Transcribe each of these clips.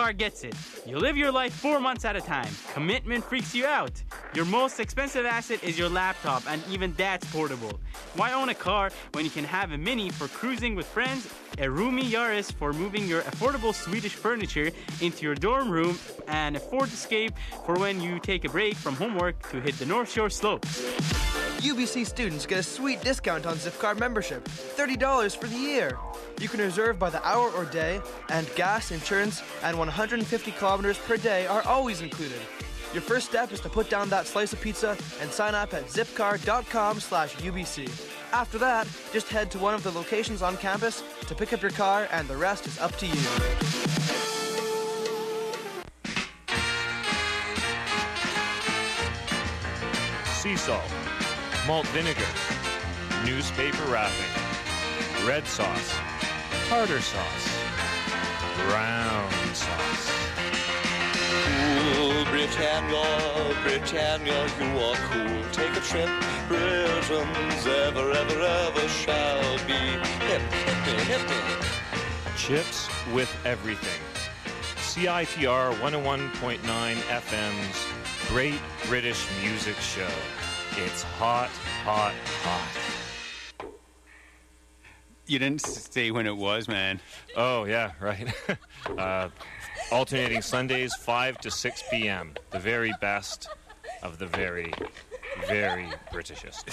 Zipcar gets it. You live your life 4 months at a time. Commitment freaks you out. Your most expensive asset is your laptop, and even that's portable. Why own a car when you can have a Mini for cruising with friends, a roomy Yaris for moving your affordable Swedish furniture into your dorm room, and a Ford Escape for when you take a break from homework to hit the North Shore slopes? UBC students get a sweet discount on Zipcar membership, $30 for the year. You can reserve by the hour or day, and gas, insurance, and 150 kilometers per day are always included. Your first step is to put down that slice of pizza and sign up at zipcar.com/UBC. After that, just head to one of the locations on campus to pick up your car, and the rest is up to you. Sea salt, malt vinegar, newspaper wrapping, red sauce, tartar sauce, brown sauce. Cool Britannia, Britannia, you are cool. Take a trip, Britain's ever shall be hip, hippie, hippie. Chips with everything. CITR 101.9 FM's Great British Music Show. It's hot, hot, hot. You didn't say when it was, man. Oh, yeah, right. Alternating Sundays, 5 to 6 p.m. The very best of the very, very Britishest.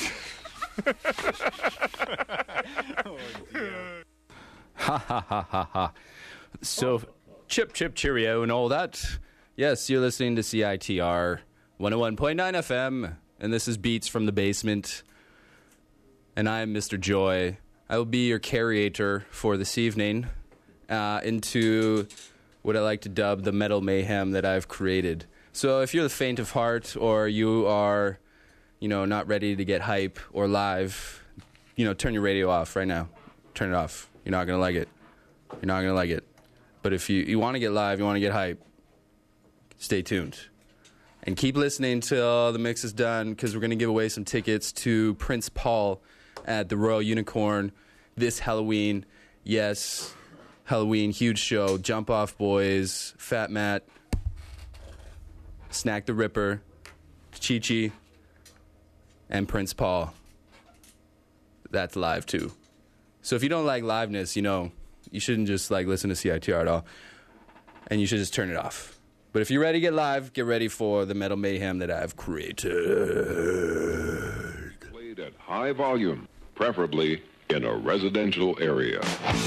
Oh, dear. Ha ha ha ha ha. So, chip, cheerio, and all that. Yes, you're listening to CITR 101.9 FM, and this is Beats from the Basement. And I'm Mr. Joy. I will be your curator for this evening into what I like to dub the metal mayhem that I've created. So if you're the faint of heart, or you are, not ready to get hype or live, turn your radio off right now. Turn it off. You're not going to like it. You're not going to like it. But if you want to get live, you want to get hype, stay tuned. And keep listening till the mix is done, because we're going to give away some tickets to Prince Paul at the Royal Unicorn this Halloween. Yes, Halloween, huge show. Jump Off Boys, Fat Matt, Snack the Ripper, Chi-Chi, and Prince Paul. That's live too. So if you don't like liveness, you shouldn't just listen to CITR at all. And you should just turn it off. But if you're ready to get live, get ready for the metal mayhem that I've created. Played at high volume, preferably in a residential area.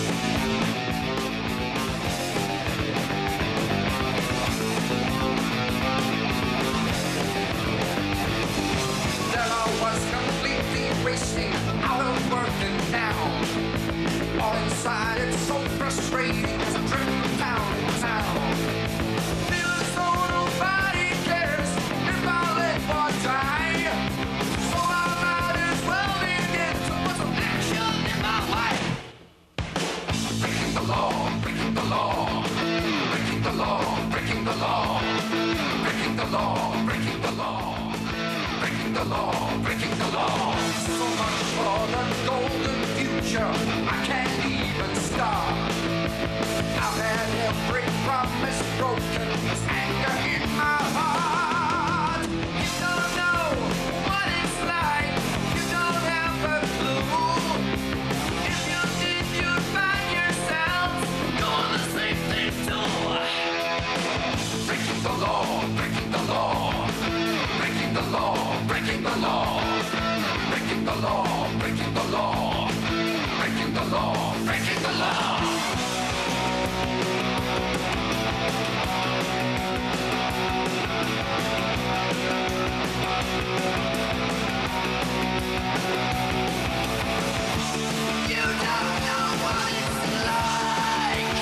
Wasting out of work and down. All inside it's so frustrating as I'm drifting down in town. Feeling so nobody cares if I let one die. So I might as well begin to put some action in my life. Breaking the law, breaking the law, breaking the law, breaking the law, breaking the law, breaking the law. Breaking the law, breaking the law. So much for the golden future, I can't even start. I've had every promise broken, there's anger in my heart. You don't know what it's like, you don't have a clue. If you did, you'd find yourself doing the same thing too. Breaking the law, breaking the law. Breaking the law, breaking the law, breaking the law, breaking the law, breaking the law, breaking the law. You don't know what it's like.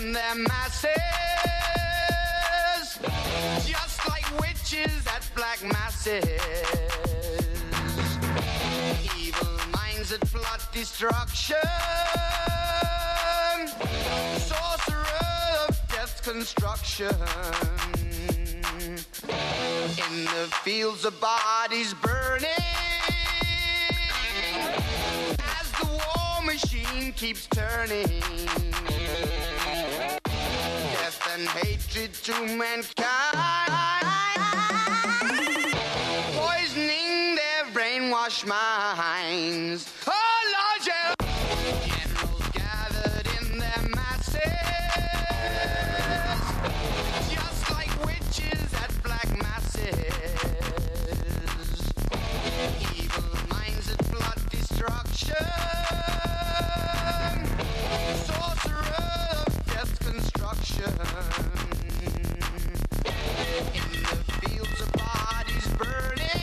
in their masses, just like witches at black masses. Evil minds that plot destruction, sorcerer of death's construction. In the fields of bodies burning, as the war machine keeps turning. Death and hatred to mankind, poisoning their brainwashed minds. Oh, Lord, yeah. Generals gathered in their masses, just like witches at black masses. Evil minds that plot destruction, sorcerer of death's construction. In the fields of bodies burning,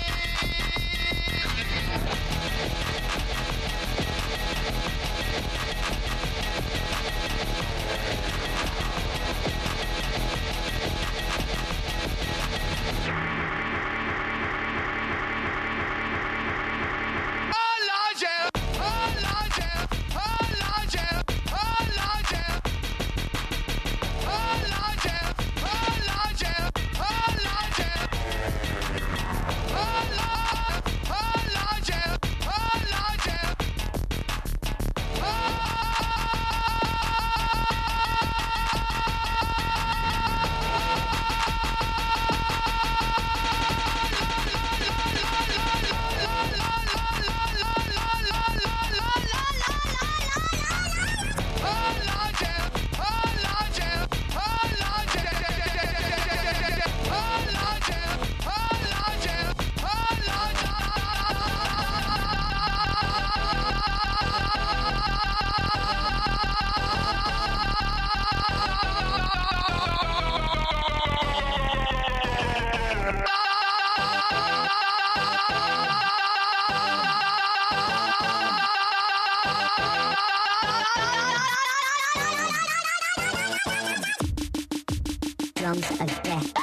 drums of death.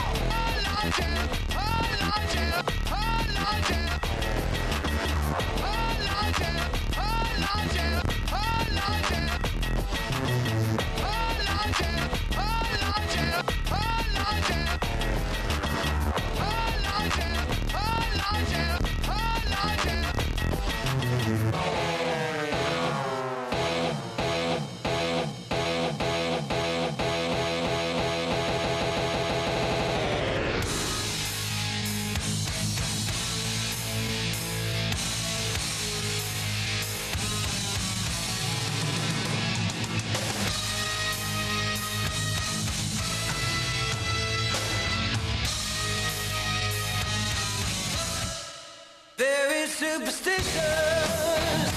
Very superstitious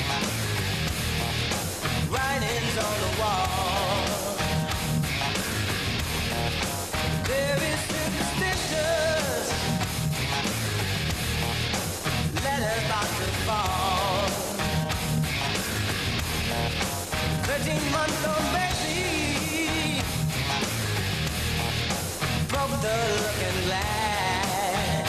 writings on the wall. Very superstitious letters about to fall. 13-month-old baby broke the looking glass.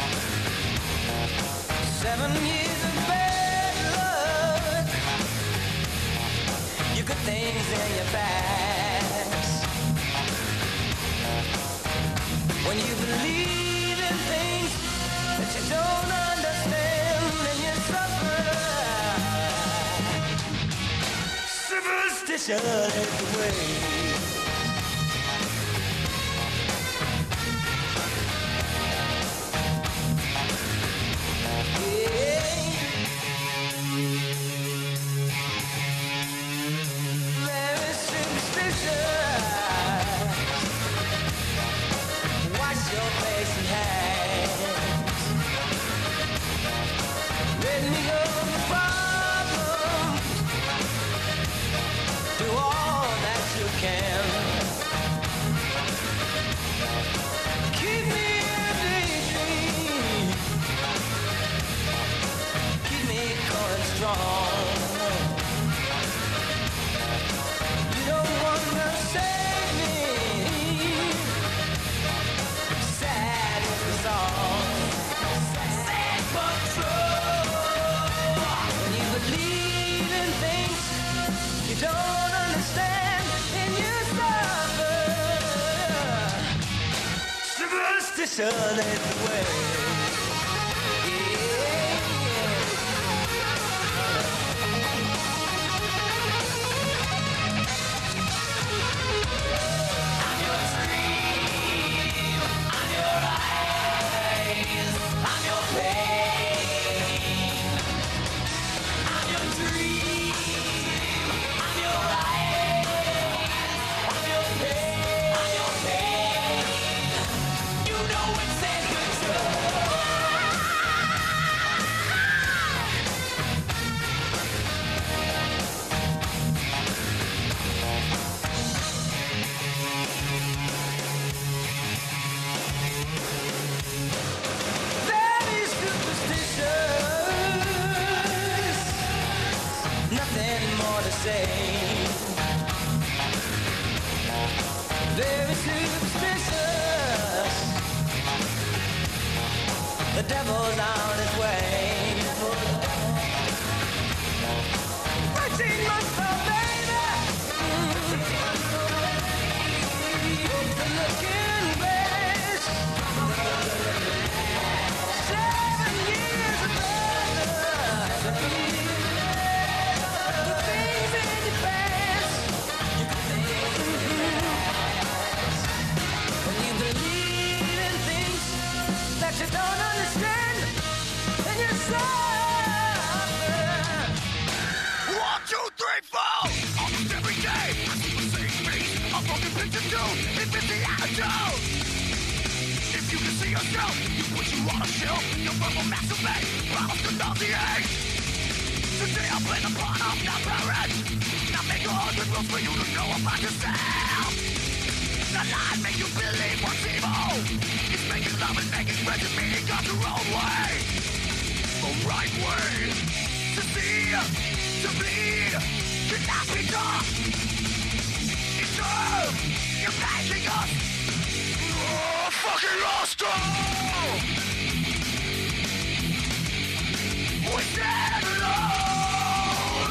7 years of bad luck, you good things in your past. When you believe in things that you don't understand, and you suffer. Superstition is the way. You don't want to superstition is the way. Very superstitious, nothing more to say. Very superstitious, the devil's on his way. 13 months old, baby. The looking glass. 7 years of love. The things in your past. When you believe in things that you don't understand, and you suffer. 1, 2, 3, 4. Almost every day, I see the same face. A broken picture too. It fits the attitude. If you can see yourself, you put you on a shelf. Your verbal masturbate, promise to nauseate. Today I play the part of not parent. Not make 100 rules for you to know about yourself. The lie make you believe what's evil. It's making love and making friends and meaning God's the wrong way. The right way. To see, to bleed, cannot be done. It's true, you're making us fucking lost all. We stand alone.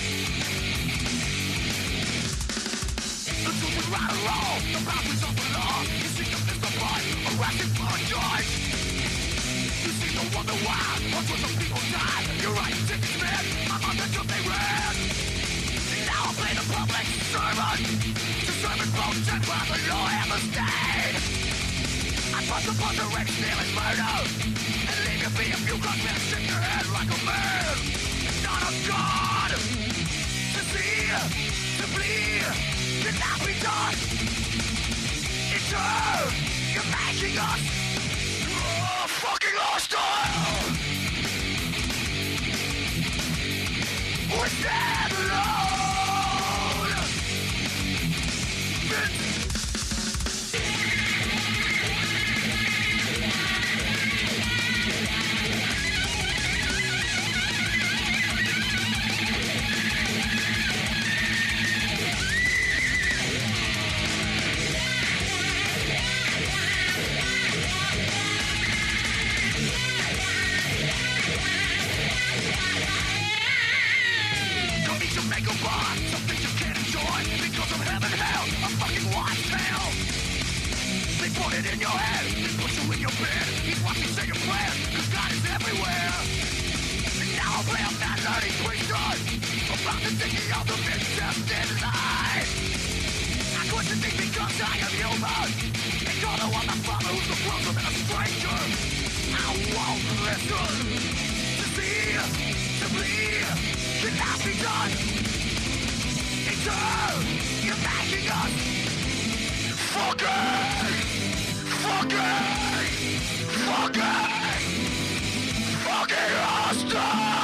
The truth is right or wrong, the boundaries of the law. You see them as the blind, arrested for a choice. You see the wonder why, hundreds of people die. You're right, tickets man, I'm on the job they ran. Now I play the public servant. To serve and protect while the law and the state. I bust upon the wreck, stealing murder. And leave you be if you got me, shake your head like a man. Not a god. To see, to bleed, cannot be done. It's true, you're making us fucking hostile. We stand alone. Come eat your makeup bar, something you can't enjoy because of heaven, hell, a fucking wise tale. They put it in your head, they put you in your bed. He's watching, say your prayers, cause God is everywhere. And now I play a man learning priesthood about the thinking of the destined life. I question things because I am human. They call the one my father who's the closer than a stranger. I won't listen. To see, to bleed, cannot be done. It's true, you're making us fucking hostile.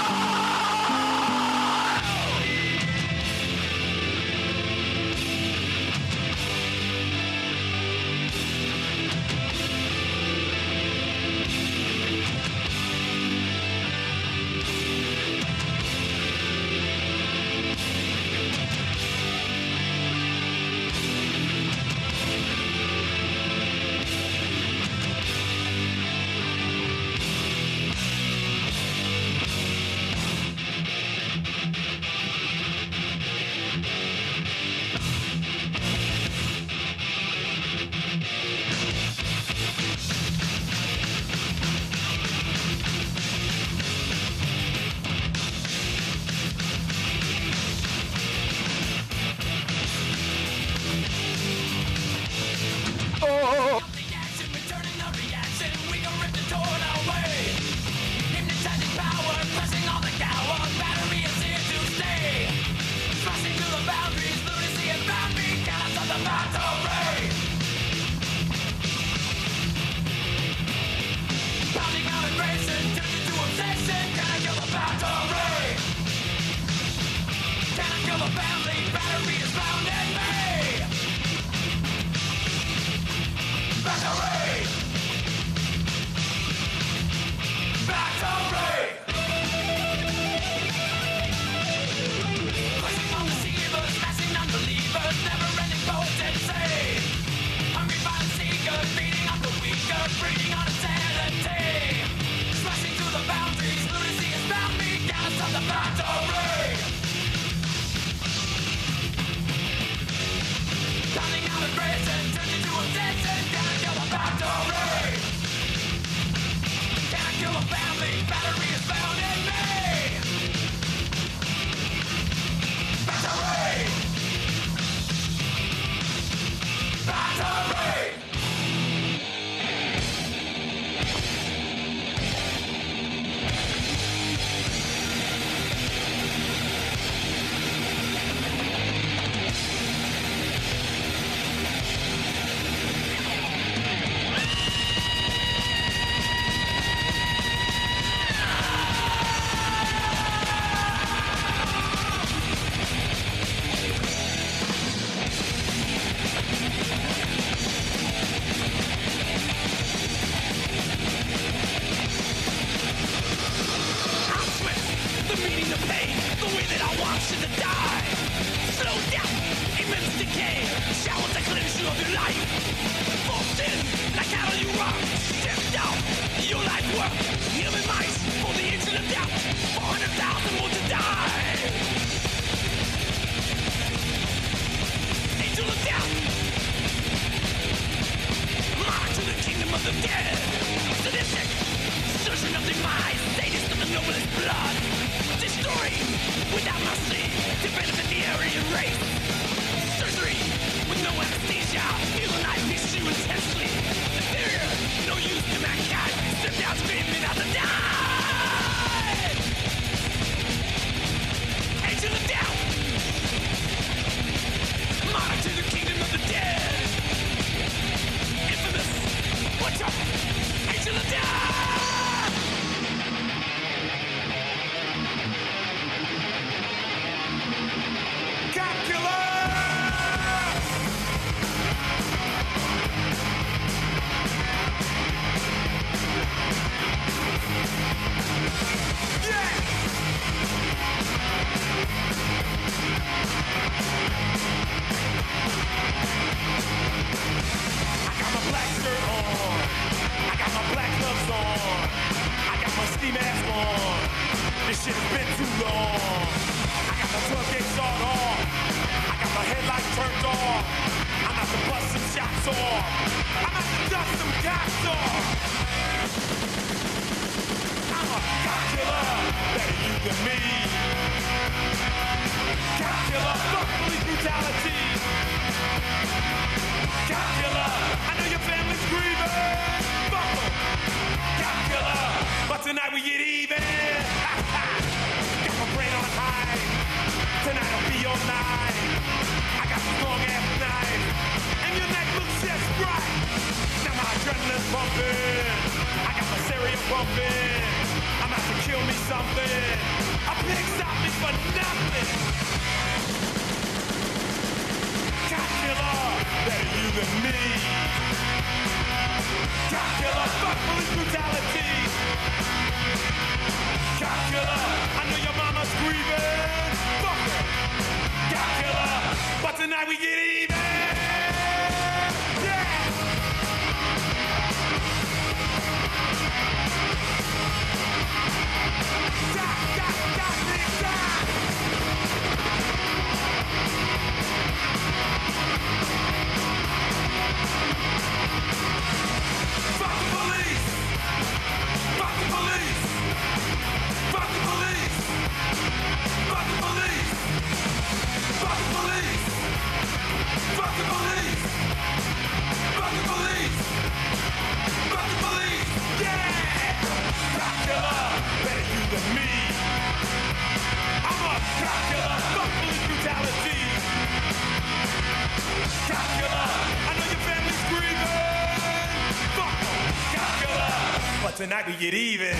passion to die. Slow down, immense decay. Showers that cleanse you of your life. Forced in, like how you rock. Step down, your life work. Human minds for the instant of doubt. 400,000 more to die. Angel of death. March to the kingdom of the dead. Sadistic, surgeon of demise. Sadist of the noblest blood. Destroying without mercy to benefit the Aryan race. Surgery with no anesthesia. Feel the knife pierce you intensely. Inferior, no use to mankind. Step down, screaming out to die. Angel of death. March to the kingdom of the dead. Infamous. Watch out. Angel of death. This shit has been too long. I got my 12 gauge sawed off. I got my headlights turned off. I'm out to bust some shots off. I'm out to dust some cops off. I'm a cop killer, better you than me. Cop killer, fuck police brutality. Cop killer, I know your family's grieving. Fuck 'em. Cop killer, but tonight we get even. Got my brain on high. Tonight I'll be all night. I got this long ass knife, and your neck looks just right. Now my adrenaline's pumping. I got my stereo pumping. I'm out to kill me something. A pig stopped me for nothing. Cop killer, better you than me. Cop killer, fuck police brutality. Cop killer, I know your mama's grieving. Fuck her. Cop killer, but tonight we get even. Yeah. Stop, stop, stop, stop. Fuck the police. Fuck the police. Fuck the police! Fuck the police! Fuck the police! Fuck the police! Fuck the police! Fuck the police! Yeah! Cop killer, better you than me. I'm a cop killer, fuck police brutality. Cop killer, I know your family's grieving. Fuck 'em, cop killer, but tonight we get even.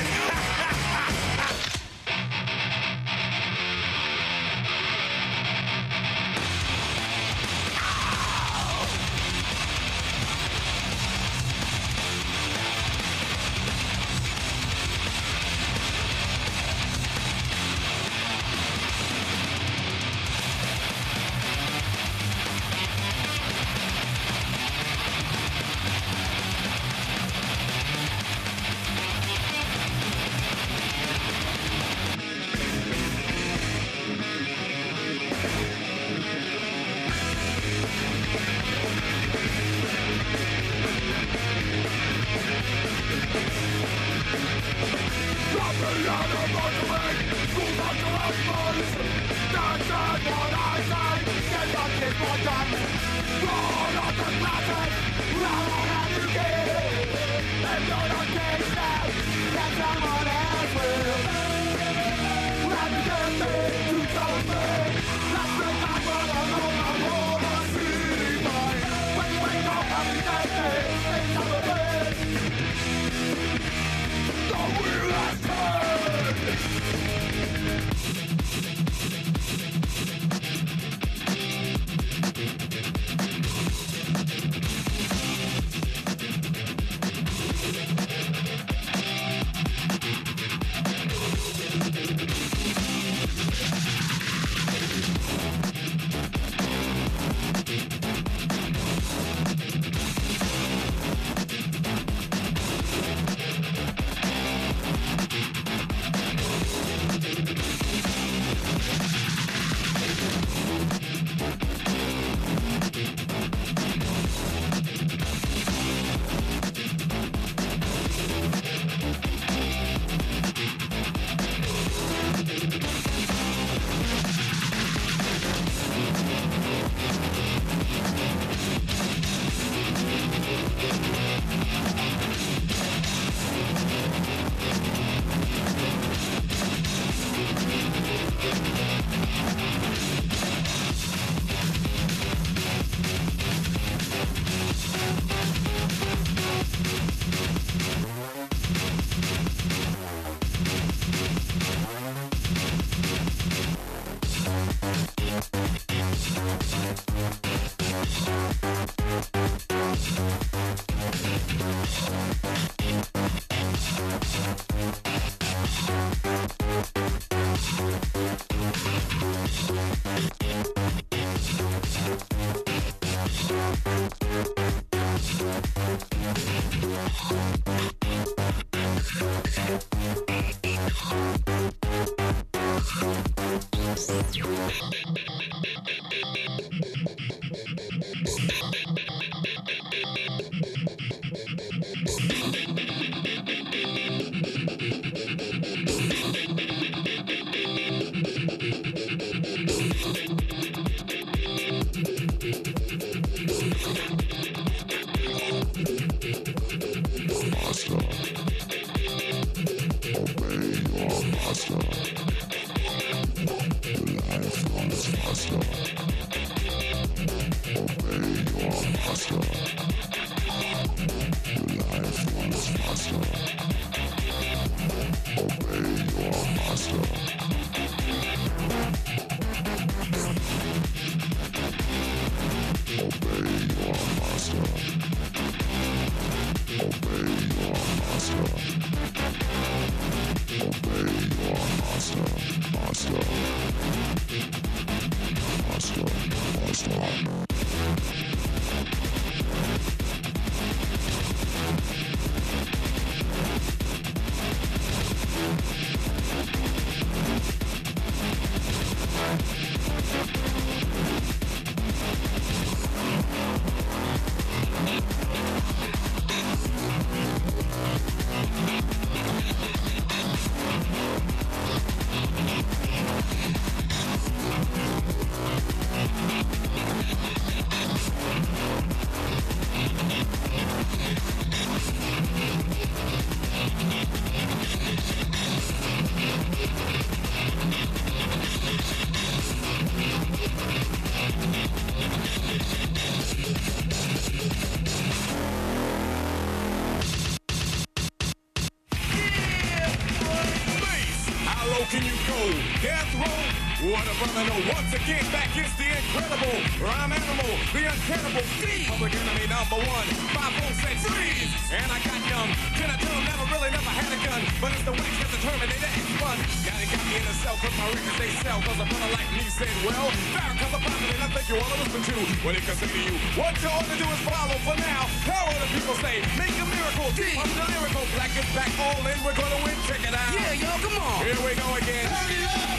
Can you go? Death row? What a brother, no. Once again, back is the incredible rhyme animal, the uncannibal thief. Public enemy number one. 5 said freeze. And I got young. Can I tell him never really never had a gun? But it's the wax that the Terminator X1. Now they got me in a cell cause my records they sell. Cause a brother like me said, well, Farrakhan's a prophet and I think you ought to listen to what he can say to you. What you ought to do is follow for now. How other people say, make a miracle. I'm the lyrical. Black is back all in. We're gonna win. Check it out. Yeah, y'all, come on. Here we go again. Turn it up.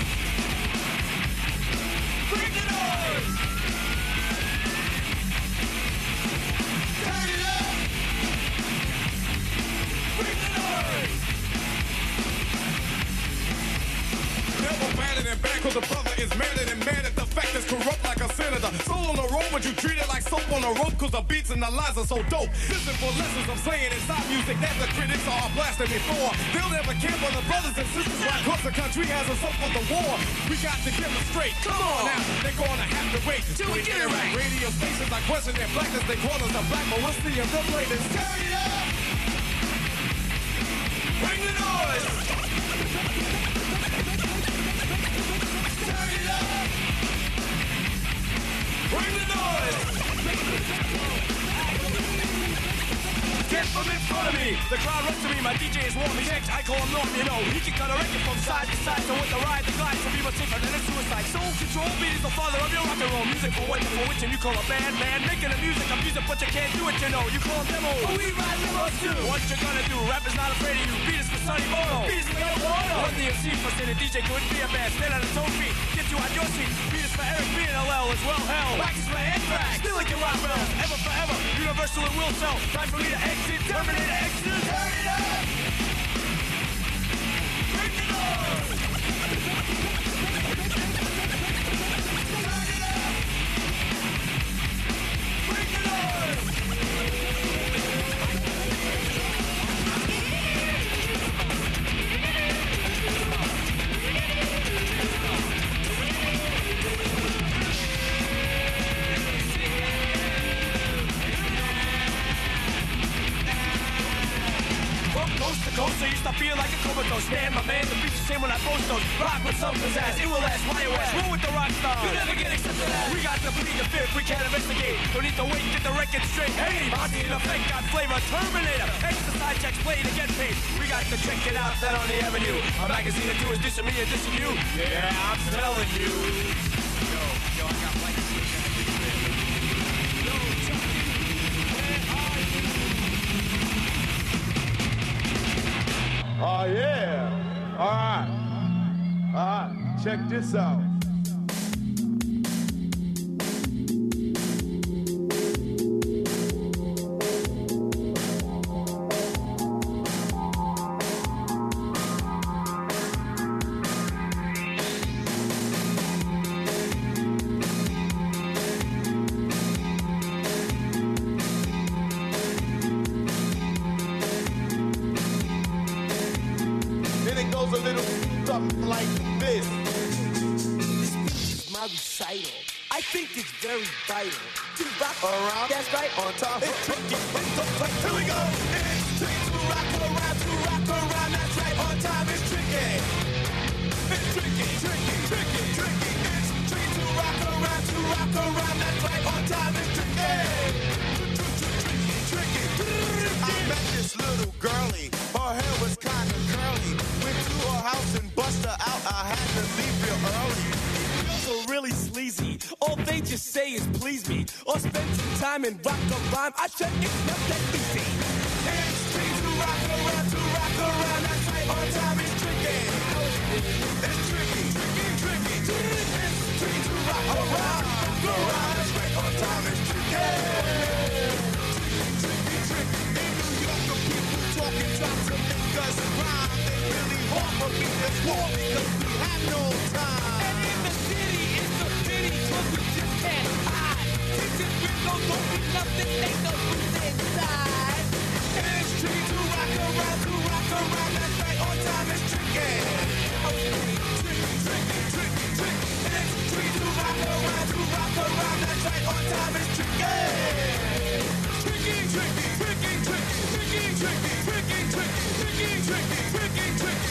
Bring the noise. Turn it up. Bring the noise. Never better than bad cause the brother is madder than mad at the fact that's corrupt like a senator. Soul on the road but you treat it like soap on a rope cause the beats and the lines are so dope. Listen for lessons I'm saying inside music that the critics are blasting me for. They'll never care for the brothers and sisters right across the country has us up for the war. We got to get them straight. Come on now, they're gonna have to wait till we get it right. Radio stations are question their blackness, they call us a black, but we'll see if they'll play this. Turn it up! Bring the noise! Turn it up! Bring the noise! Get from in front of me. The crowd runs to me. My DJ is warm. He's X. I call him Norm. You know he can cut a record from side to side. So with the ride, the glide, some people safer than a suicide. Soul control beat is the father of your rock and roll music. For what? For which and you call a band, man. Making the music, I'm music, but you can't do it. You know you call them demo. But we ride demos too. What you gonna do? Rap is not afraid of you. Beat is for Sonny Bono. Beat is for Yo Bono. Run the MC for saying a DJ couldn't be a band. Stand on its own feet. Get you on your seat. Beat is for Eric B and LL as well. Hell, wax is for Anthrax. Still like your rock bells. Ever forever. Universal and will sell. Time for me to exit. Terminator. Turn it up! Bring the noise! Turn it up! Bring the noise! Coast to coast, I used to feel like a comatose. Stand my man, the beats the same when I post those. Rock with some pizzazz, it will last, why you ask? Roll with the rock star, you never get accepted as. We got to plead the fifth, we can't investigate. Don't need to wait, get the record straight. Hey, Monty the fake got flavor, Terminator. Exercise checks, play to get paid. We got to check it out, that on the avenue. A magazine or two is dissing me and dissing you. Yeah, I'm telling you. Oh, yeah. All right. All right. Check this out. Then it goes a little something like this. This speech is my recital. I think it's very vital to rock Around. That's right. On time. It's tricky. It's so right. Here we go. It's tricky to rock around, to rock around. That's right. On time. It's tricky. It's tricky, tricky, tricky, tricky. It's tricky to rock around, to rock around. That's right. On time. It's tricky. Tricky, tricky. I met this little girlie. Her hair was kind of curly. Went to her house and bust her out. I had to leave real early. Girls are really sleazy. All they just say is please me, or spend some time and rock a rhyme. I said it's not that easy. It's tricky to rock around, to rock around. That's right. On time. It's tricky. It's tricky, tricky, tricky. It's tricky to rock around, rock around. That's right. On time. It's tricky. Tricky, tricky. In New York, the people talking trying to make us rhyme. They really hard for me to walk because we have no time. And in the city, it's a pity, 'cause we just can't hide. Tinted windows don't mean nothing, ain't no roof inside. And it's tricky to rock around, to rock around. That's right. On time. It's tricky. Oh, tricky, tricky, tricky, tricky. And it's tricky to rock around, to rock around. That's right. On time. It's tricky. Tricky, tricky, tricky, tricky, tricky, tricky, tricky, tricky, tricky, tricky, tricky, tricky.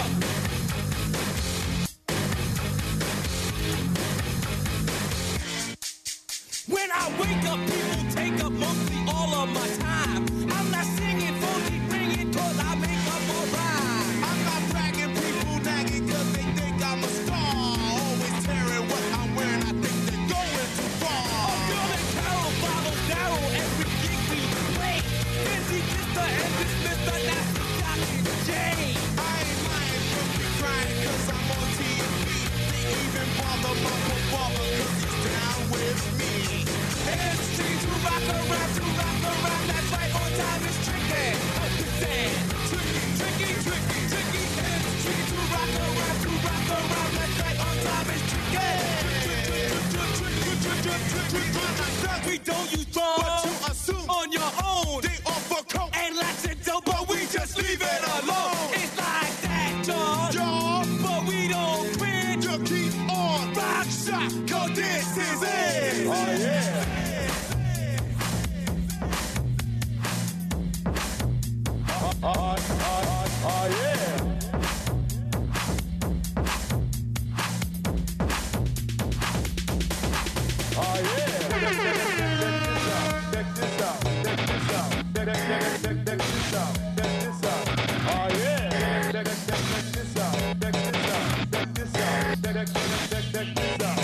When I wake up, people take up mostly all of my time. I'm not singing, phone keep ringing, 'cause I make up a rhyme. I'm not bragging, people nagging cause they think I'm a star. Always tearing what I'm wearing, I think they're going too far. Girl and Carol follows Daryl every gig we play. Busy Mr. and this Mr. Nasty Doc and Jay. I ain't lying, don't be crying cause I'm on TV. They even bother my father cause he's down with me. And it's tricky to rock around, to rock around. That's right. On time. It's tricky. Tricky, tricky, tricky, tricky. And it's tricky to rock around, to rock around. That's right. On time. It's tricky. We don't use drugs, But you assume on your own. they offer coke, And lots of dope, but we just leave it alone. It's like that, George. y'all. But we don't quit. You keep on Rock shot, 'cause this is it. Oh yeah. Oh yeah. Oh yeah. Check this out. Check this out. Check this out. Check this out. Check this out. Oh yeah. Check this out. Check this out. Check this out. Check this out. Check this out.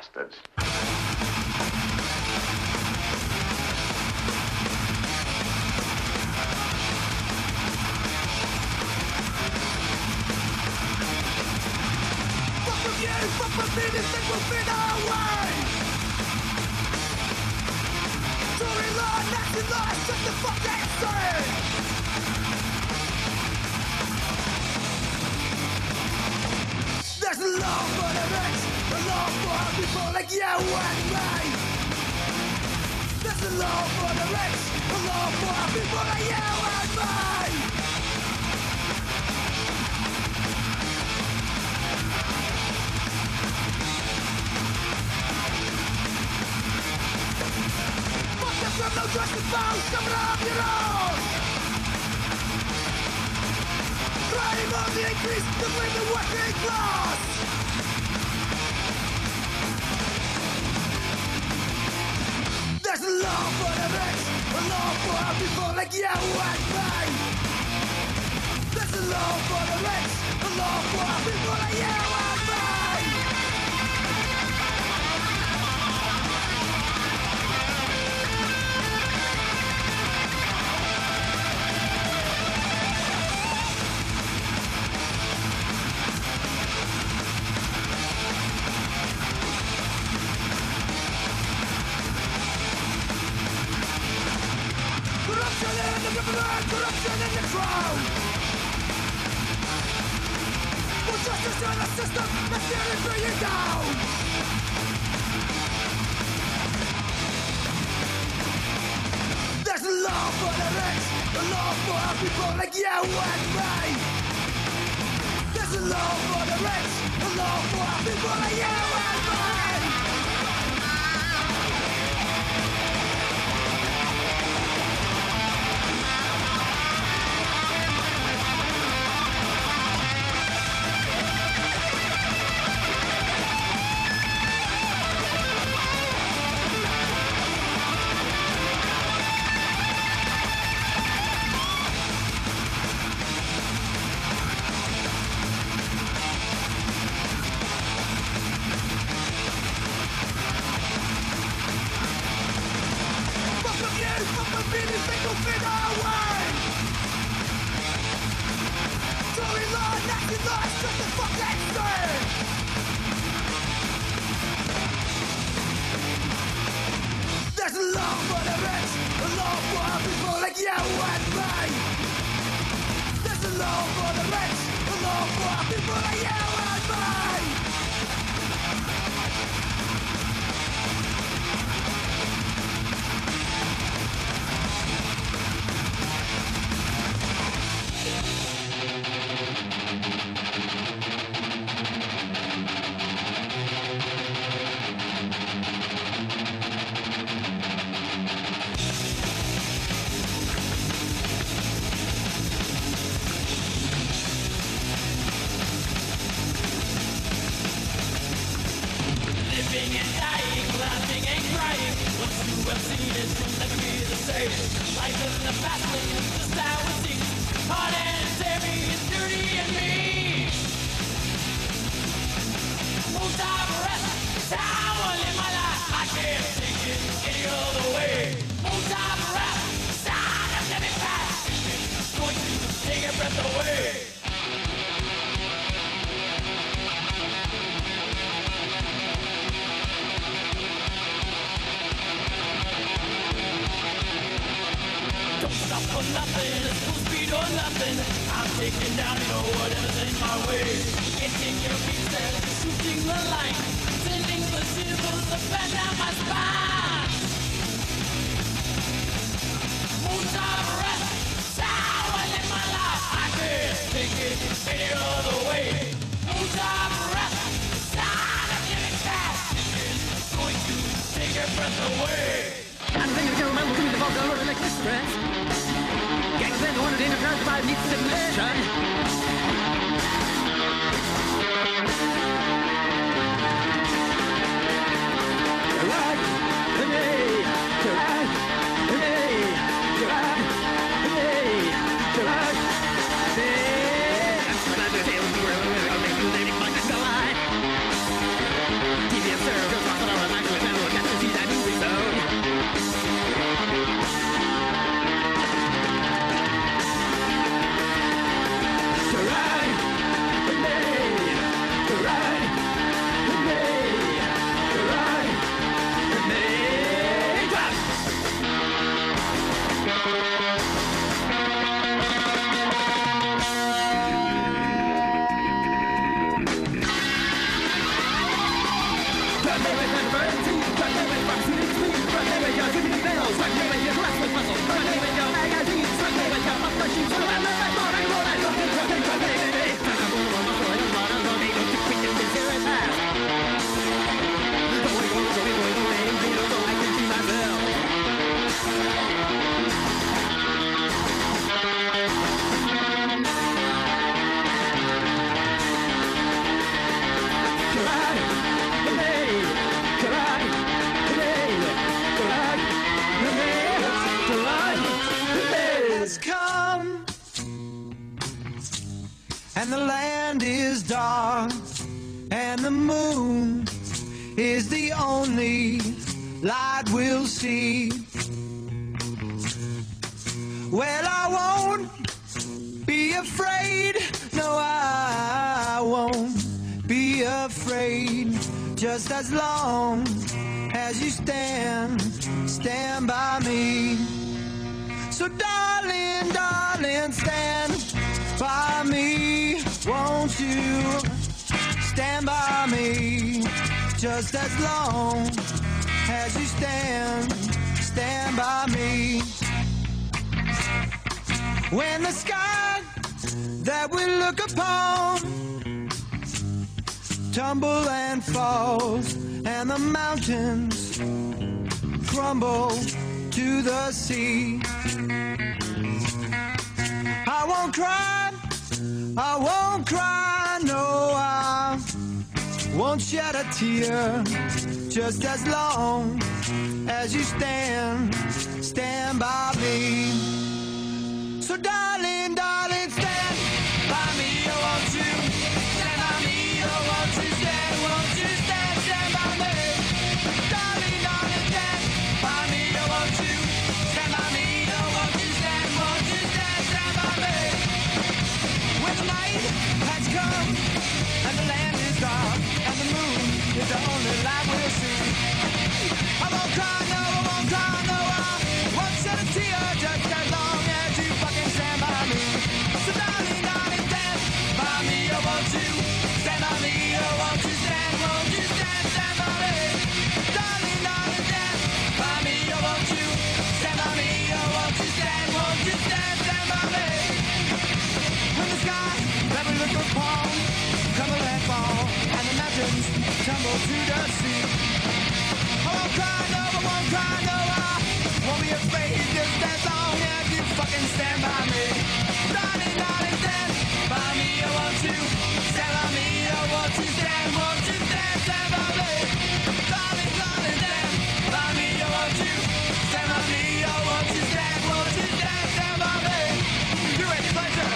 bastards. Fuck from me, this thing will fade away. Storyline, action line, just the fucking same. There's a law for the rich, a law for people like you and me. There's a law for the rich, a law for people like you and me. Criminal justice bounds coming up your own. Crime on the increase to blame the working class. There's a law for the rich, a law for people like you and me. There's a law for the rich, a law for people like you and me. Corruption in the crowd. For justice in a system that's nearly bringing down. There's a law for the rich, a law for people like you and me. There's a law for the rich, a law for people like you and me. There's a law for the rich, a law for people like you and me. There's a law for the rich, a law for people like you and me. Living and dying, laughing and crying. Once you have seen it, you'll never be the same. Life in the fast lane is just how it seems. Hard and heavy, it's dirty and mean. Most of rest is how I live my life. I can't take it any other way. Most of rest is how I'm living fast. It's going to take your breath away. Stop for nothing, it's full speed or nothing. I'm taking down, you know, whatever's in my way. Can't take your beats and shooting the line. Sending the shivers up and down my spine. Most of rest, how I live my life. I can't take it any other way. Most of rest, how I'm living fast. It's going to take your breath away. I think I can remember coming to the Road Electric Express. Gangs then wanted in a crowd by needs submission. TVS servers the land is dark and the moon is the only light we'll see. Well, I won't be afraid, no, I won't be afraid, just as long as you stand by me. So darling, darling, stand by me, won't you stand by me, just as long as you stand by me. When the sky that we look upon tumble and falls, and the mountains crumble to the sea, I won't cry, no, I won't shed a tear, just as long as you stand by me. So darling, darling, stand by me, oh won't you stand by me, oh won't you stand by me. Darling, darling, stand by me, oh won't you stand by me, oh won't you stand by me. When the night has come and the land is dark and the moon is the only light we'll see, I won't cry, no, I won't cry, no, I won't shed a tear, just as long as you fucking stand by me. So darling, darling, stand by me, oh won't you stand by me, oh won't you stand by me. Darling, darling, stand by me, oh won't you stand by me, oh won't you stand by me. When the sky that we look upon crumble and fall, and the mountains tumble to the sea, I won't cry, no, I won't cry, no, I won't be afraid, just as long as you fucking stand by me. Darling, darling, stand by me, oh won't you stand by me, oh won't you stand by me. Darling, darling, stand by me, oh won't you stand by me, oh won't you stand by me. Do it, pleasure.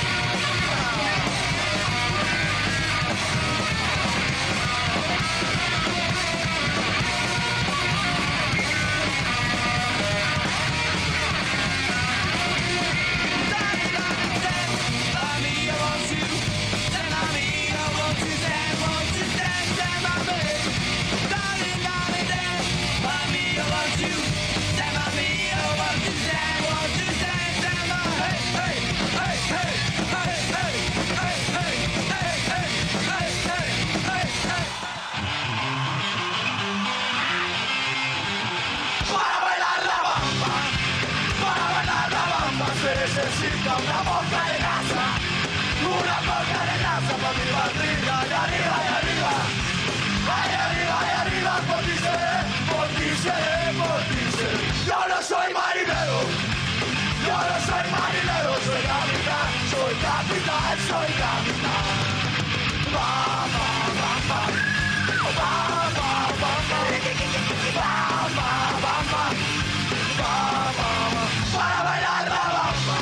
Necesita una boca de grasa para mi barriga, de arriba, ay arriba, por ti seré, por ti seré. Yo no soy marinero, soy capitán, soy capitán. Para bailar la bamba,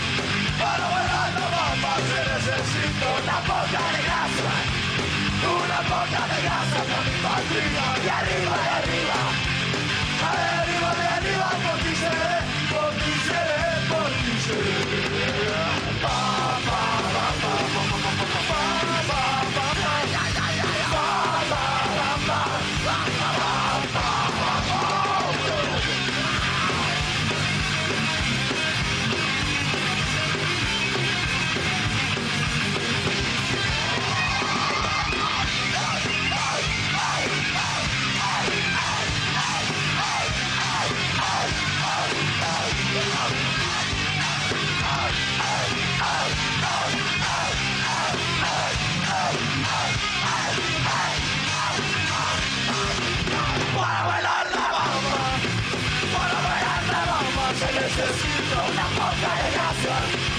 se necesita una poca de grasa para mi barriga, de arriba, por ti seré. Necesito una poca de grasa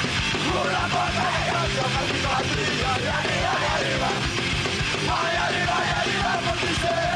para mi barriga, de arriba. Ay, arriba, por ti seré.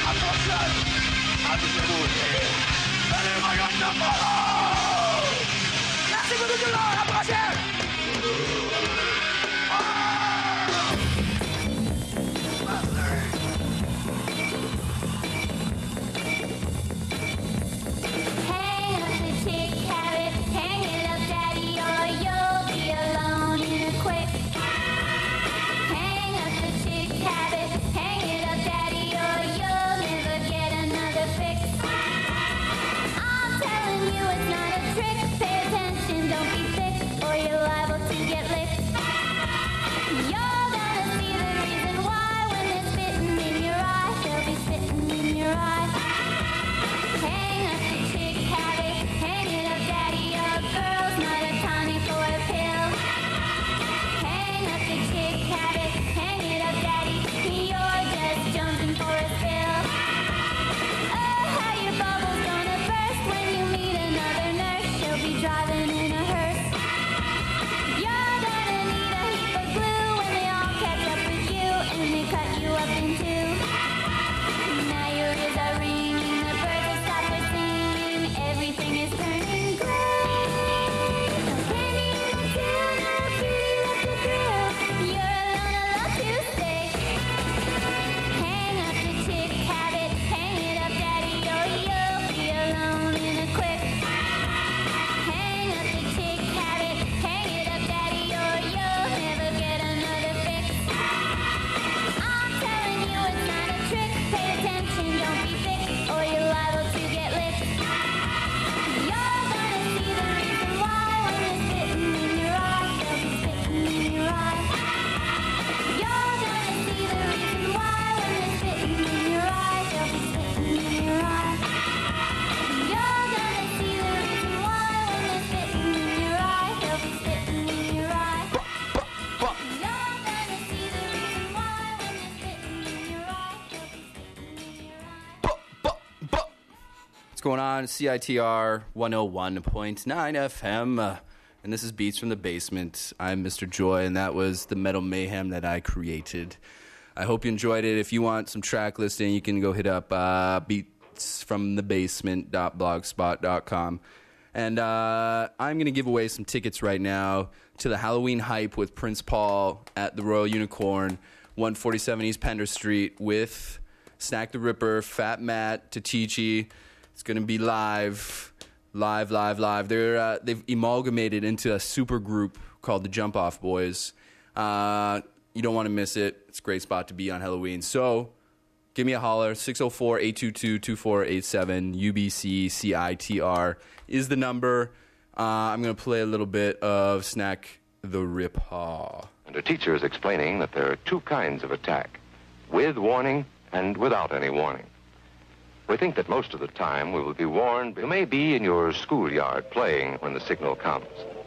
What's going on? CITR 101.9 FM. And this is Beats from the Basement. I'm Mr. Joy, and that was the Metal Mayhem that I created. I hope you enjoyed it. If you want some track listing, you can go hit up beatsfromthebasement.blogspot.com. And I'm going to give away some tickets right now to the Halloween Hype with Prince Paul at the Royal Unicorn, 147 East Pender Street, with Snack the Ripper, Fat Matt, Tatichi. It's going to be live. They've amalgamated into a super group called the Jump Off Boys. You don't want to miss it. It's a great spot to be on Halloween. So give me a holler. 604-822-2487. UBC-CITR is the number. I'm going to play a little bit of Snack the Rip-Haw. And a teacher is explaining that there are two kinds of attack, with warning and without any warning. We think that most of the time we will be warned. You may be in your schoolyard playing when the signal comes.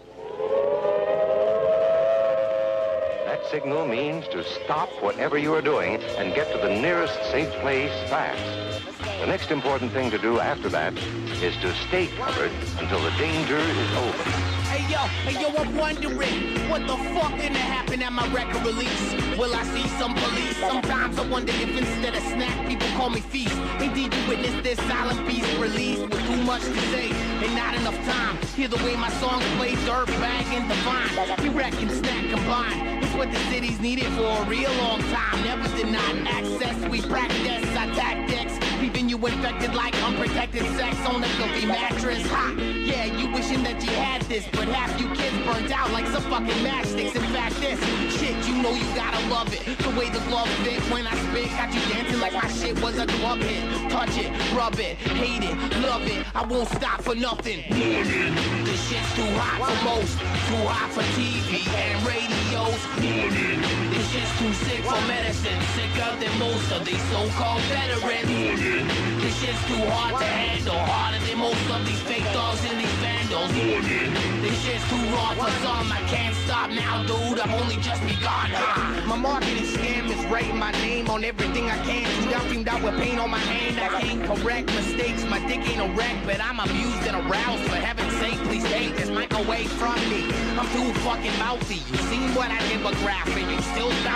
That signal means to stop whatever you are doing and get to the nearest safe place fast. The next important thing to do after that is to stay covered until the danger is over. Hey yo, I'm wondering what the fuck gonna happen at my record release? Will I see some police? Sometimes I wonder if instead of Snack, people call me Feast. Indeed, you witness this silent beast released with too much to say and not enough time. Hear the way my songs play, Dirtbag and Divine. You reckon Snack combined? It's what the city's needed for a real long time. Never denied access, we practice our tactics. Leaving you infected like unprotected sex on a filthy mattress. Ha! Yeah, you wishing that you had this, but half you kids burnt out like some fucking matchsticks. In fact, this shit, you know you gotta love it. The way the glove fit when I spit, got you dancing like my shit was a glove hit. Touch it, rub it, hate it, love it. I won't stop for nothing. This shit's too hot for most, too hot for TV and radios. This shit's too sick for medicine, sicker than most of these so-called veterans. This shit's too hard to handle, harder than most of these fake dogs and these vandals. This shit's too raw for some, I can't stop now, dude, I've only just begun. My marketing scam is writing my name on everything I can. Teamed out with pain on my hand, I can't correct mistakes. My dick ain't a wreck, but I'm amused and aroused. For heaven's sake, please take this mic away from me. I'm too fucking mouthy. You seen what I did with graph, and you still doubt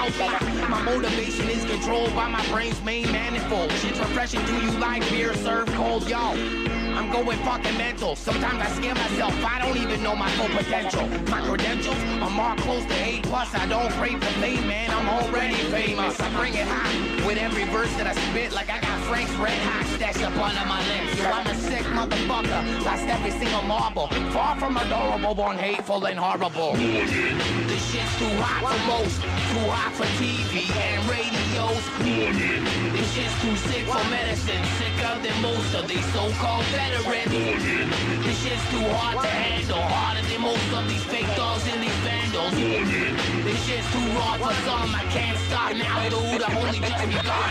healthy. My motivation is controlled by my brain's main manifold. Shit's refreshing. Do you like beer served cold? Yo, I'm going fucking mental. Sometimes I scare myself. I don't even know my full potential. My credentials are marked close to A+. I don't crave the fame, man. I'm already famous. I bring it hot with every verse that I spit, like I got Frank's Red Hot stashed up under my lips. Yo, I'm a sick motherfucker. Lost every single marble. Far from adorable, born hateful and horrible. This shit's too hot for most, too hot for TV and radios. This shit's too sick for medicine, sicker than most of these so-called veterans. This shit's too hard to handle, harder than most of these fake dogs and these vandals. This shit's too raw for some, I can't stop now, dude. I've only just begun.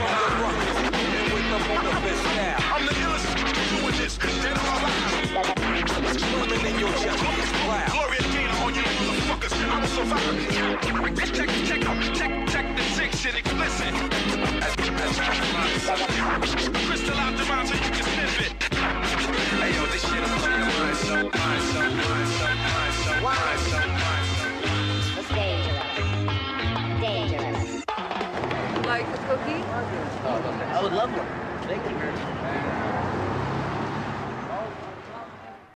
I'm the illest doing this, dead or alive. Swimming in your chest, Gloria Gaynor on you motherfuckers, I'm a survivor. Check the sick shit explicit. Crystal out the rhyme so you can sniff it. Hey yo, this shit is on your mind, so mine, so mine, so mine, so mine, so mine. It's dangerous. Dangerous. Like a cookie? I would love one. Thank you.